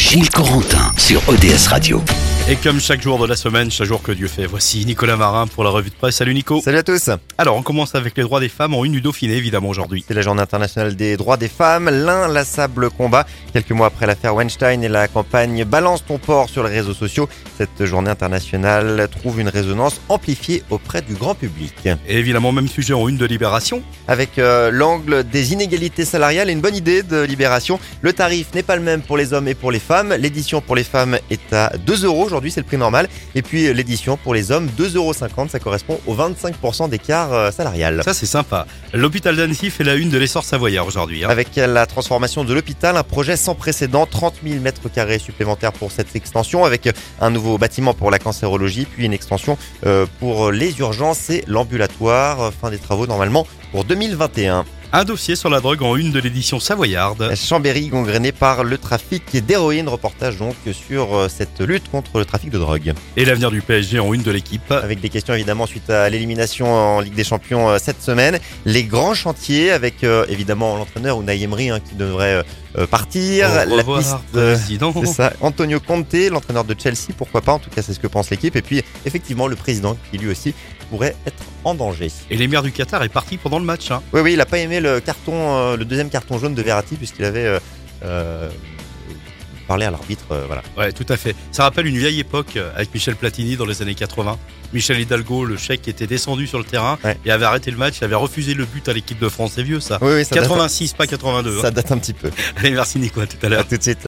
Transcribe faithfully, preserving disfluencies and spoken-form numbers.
Gilles Corentin sur O D S Radio. Et comme chaque jour de la semaine, chaque jour que Dieu fait, voici Nicolas Marin pour la revue de presse. Salut Nico. Salut à tous. Alors on commence avec les droits des femmes en une du Dauphiné évidemment aujourd'hui. C'est la journée internationale des droits des femmes, l'inlassable combat. Quelques mois après l'affaire Weinstein et la campagne Balance ton porc sur les réseaux sociaux, cette journée internationale trouve une résonance amplifiée auprès du grand public. Et évidemment même sujet en une de Libération. Avec euh, l'angle des inégalités salariales et une bonne idée de Libération. Le tarif n'est pas le même pour les hommes et pour les femmes. L'édition pour les femmes est à deux euros. Aujourd'hui, c'est le prix normal. Et puis l'édition pour les hommes, deux euros cinquante. Ça correspond au vingt-cinq pour cent d'écart euh, salarial. Ça, c'est sympa. L'hôpital d'Annecy fait la une de l'essor savoyard aujourd'hui. Hein. Avec la transformation de l'hôpital, un projet sans précédent, trente mille mètres carrés supplémentaires pour cette extension, avec un nouveau bâtiment pour la cancérologie, puis une extension euh, pour les urgences et l'ambulatoire. Fin des travaux normalement pour deux mille vingt et un. Un dossier sur la drogue en une de l'édition savoyarde. Chambéry gangréné par le trafic d'héroïne. Reportage donc sur cette lutte contre le trafic de drogue. Et l'avenir du P S G en une de l'équipe. Avec des questions évidemment suite à l'élimination en Ligue des Champions cette semaine. Les grands chantiers avec euh, évidemment l'entraîneur Unai Emery hein, qui devrait euh, partir. Au revoir, la piste, président. C'est ça. Antonio Conte, l'entraîneur de Chelsea, pourquoi pas. En tout cas, c'est ce que pense l'équipe. Et puis effectivement le président qui lui aussi pourrait être en danger. Et l'émir du Qatar est parti pendant le match. Hein. Oui, oui, il n'a pas aimé le carton, euh, le deuxième carton jaune de Verratti puisqu'il avait euh, euh, parlé à l'arbitre. Euh, voilà. Ouais, tout à fait. Ça rappelle une vieille époque avec Michel Platini dans les années quatre-vingts. Michel Hidalgo, le Tchèque, était descendu sur le terrain ouais. et avait arrêté le match. Il avait refusé le but à l'équipe de France. C'est vieux ça. Oui, oui, ça quatre-vingt-six, date, pas quatre-vingt-deux. Ça hein. date un petit peu. Allez, merci Nico. À tout à l'heure. À tout de suite.